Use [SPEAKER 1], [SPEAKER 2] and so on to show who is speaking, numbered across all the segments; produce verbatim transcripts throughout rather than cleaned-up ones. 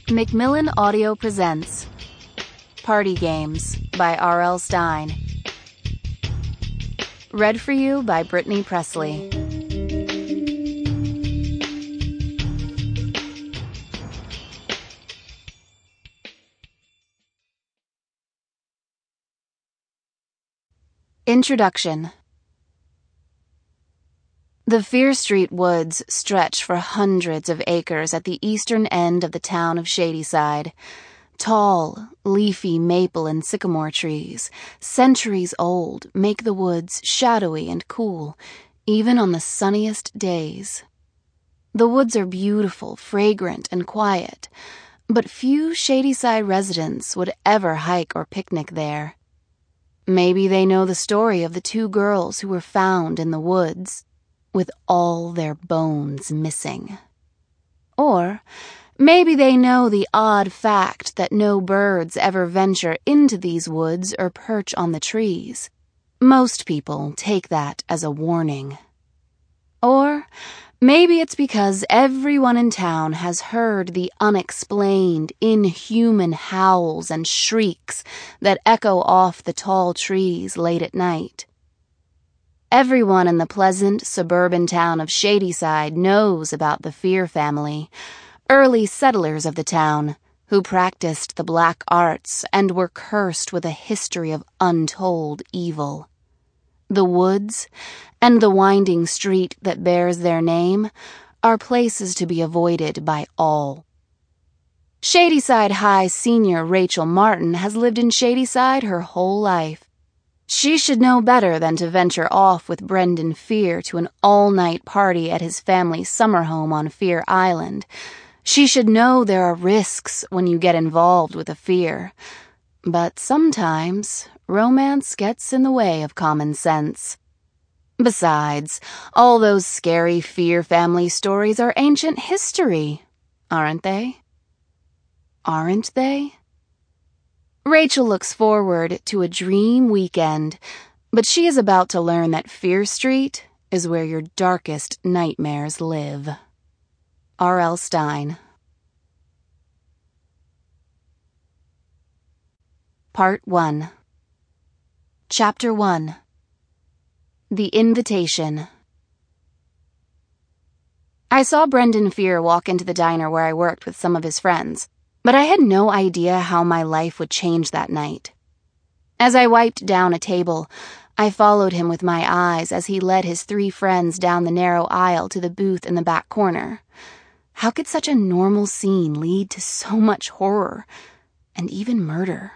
[SPEAKER 1] Macmillan Audio presents Party Games by R L Stine. Read for you by Brittany Presley. Introduction. The Fear Street woods stretch for hundreds of acres at the eastern end of the town of Shadyside. Tall, leafy maple and sycamore trees, centuries old, make the woods shadowy and cool, even on the sunniest days. The woods are beautiful, fragrant, and quiet, but few Shadyside residents would ever hike or picnic there. Maybe they know the story of the two girls who were found in the woods, with all their bones missing. Or maybe they know the odd fact that no birds ever venture into these woods or perch on the trees. Most people take that as a warning. Or maybe it's because everyone in town has heard the unexplained, inhuman howls and shrieks that echo off the tall trees late at night. Everyone in the pleasant suburban town of Shadyside knows about the Fear family, early settlers of the town, who practiced the black arts and were cursed with a history of untold evil. The woods and the winding street that bears their name are places to be avoided by all. Shadyside High senior Rachel Martin has lived in Shadyside her whole life. She should know better than to venture off with Brendan Fear to an all-night party at his family's summer home on Fear Island. She should know there are risks when you get involved with a fear. But sometimes, romance gets in the way of common sense. Besides, all those scary Fear family stories are ancient history, aren't they? Aren't they? Rachel looks forward to a dream weekend, but she is about to learn that Fear Street is where your darkest nightmares live. R L Stine. Part one. Chapter one. The Invitation. I saw Brendan Fear walk into the diner where I worked with some of his friends, but I had no idea how my life would change that night. As I wiped down a table, I followed him with my eyes as he led his three friends down the narrow aisle to the booth in the back corner. How could such a normal scene lead to so much horror, and even murder?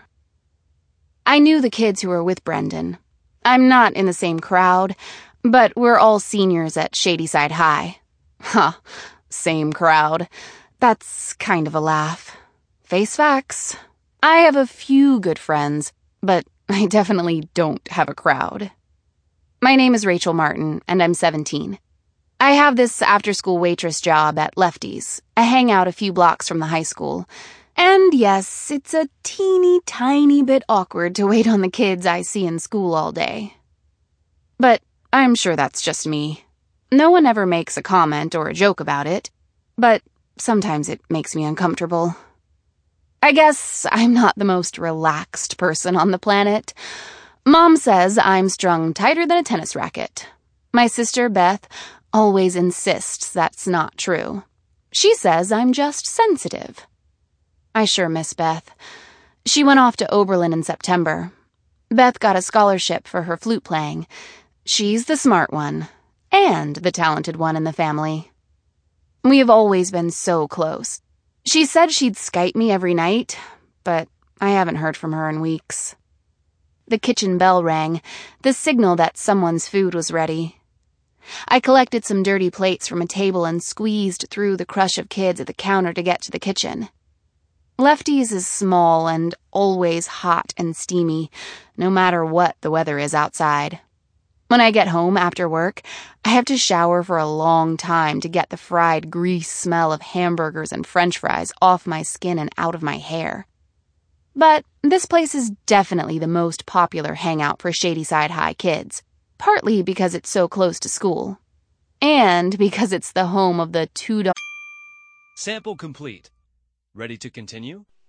[SPEAKER 1] I knew the kids who were with Brendan. I'm not in the same crowd, but we're all seniors at Shadyside High. Huh, same crowd. That's kind of a laugh. Face facts. I have a few good friends, but I definitely don't have a crowd. My name is Rachel Martin, and I'm seventeen. I have this after-school waitress job at Lefty's, a hangout a few blocks from the high school. And yes, it's a teeny tiny bit awkward to wait on the kids I see in school all day. But I'm sure that's just me. No one ever makes a comment or a joke about it, but sometimes it makes me uncomfortable. I guess I'm not the most relaxed person on the planet. Mom says I'm strung tighter than a tennis racket. My sister, Beth, always insists that's not true. She says I'm just sensitive. I sure miss Beth. She went off to Oberlin in September. Beth got a scholarship for her flute playing. She's the smart one, and the talented one in the family. We have always been so close. She said she'd Skype me every night, but I haven't heard from her in weeks. The kitchen bell rang, the signal that someone's food was ready. I collected some dirty plates from a table and squeezed through the crush of kids at the counter to get to the kitchen. Lefty's is small and always hot and steamy, no matter what the weather is outside. When I get home after work, I have to shower for a long time to get the fried grease smell of hamburgers and French fries off my skin and out of my hair. But this place is definitely the most popular hangout for Shadyside High kids, partly because it's so close to school, and because it's the home of the two dollars.
[SPEAKER 2] Sample complete. Ready to continue?